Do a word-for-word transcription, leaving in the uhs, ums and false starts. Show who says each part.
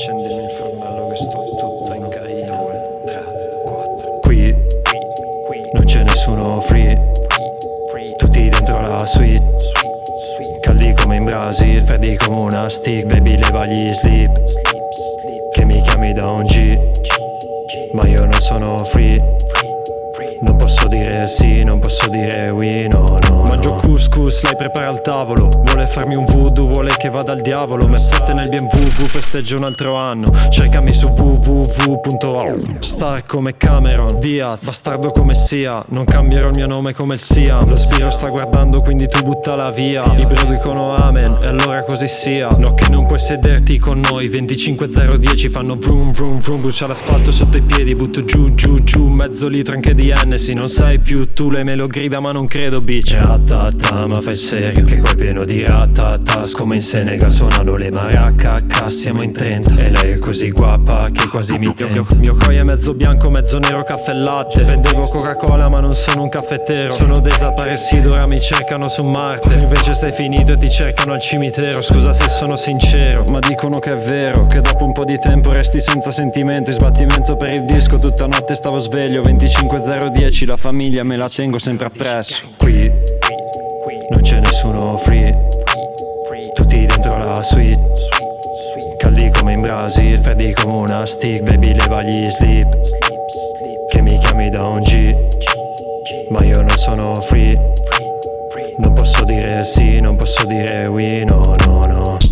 Speaker 1: Accendimi il fornello che sto tutto in caino. due, tre, quattro. Qui, qui non c'è nessuno free. Tutti dentro la suite. Caldi come in Brasile, freddi come una stick. Baby leva gli slip, che mi chiami da un G, ma io non sono free. Non posso dire sì, non posso dire oui, no, no. Mangio couscous, lei prepara il tavolo. Vuole farmi un voodoo, vuole che vada al diavolo. Mezzette nel B M W, festeggio un altro anno. Cercami su w w w punto a u. Star come Cameron Diaz, bastardo come sia. Non cambierò il mio nome come il Siam. Lo spiro sta guardando, quindi tu buttala via. I bro dicono amen, e allora così sia. No che non puoi sederti con noi. Venticinque zero dieci fanno vroom vroom vroom. Brucia l'asfalto sotto i piedi, butto giù giù giù. Mezzo litro anche di N. Se non sai più tu, lei me lo grida ma non credo bitch. Ratata, ma fai serio che qua è pieno di ratatas. Come in Senegal suonano le maracca. Siamo in trenta e lei è così guapa che quasi mi tenta. Mio, mio coi è mezzo bianco, mezzo nero, caffè e latte. Vendevo Coca-Cola ma non sono un caffettero. Sono desaparecido, ora mi cercano su Marte. Tu invece sei finito e ti cercano al cimitero. Scusa se sono sincero, ma dicono che è vero, che dopo un po' di tempo resti senza sentimento. In sbattimento per il disco, tutta notte stavo sveglio. Venticinque zero dieci, la famiglia me la tengo sempre appresso. Qui non c'è nessuno free. Tutti dentro la suite. Caldi come in Brasile, freddi come una stick. Baby leva gli slip, che mi chiami da un G, ma io non sono free. Non posso dire sì, non posso dire oui, no, no, no.